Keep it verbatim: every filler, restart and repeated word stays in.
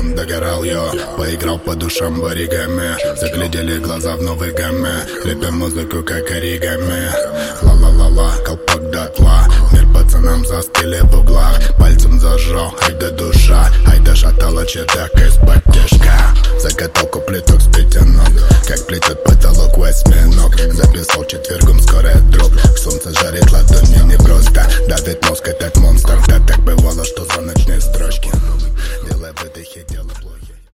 он догорал, йо. Поиграл по душам в оригами, заглядели глаза в новой гамме. Лепим музыку как оригами. Ла-ла-ла-ла, колпак дотла. Мир пацанам застыли в углах. Пальцем зажал, ай да душа. Ай да шатала чедак из-под тяжка. Закатал куплеток с пятянок, как плетет потолок восьминог. Записал четвергом скоро дроп.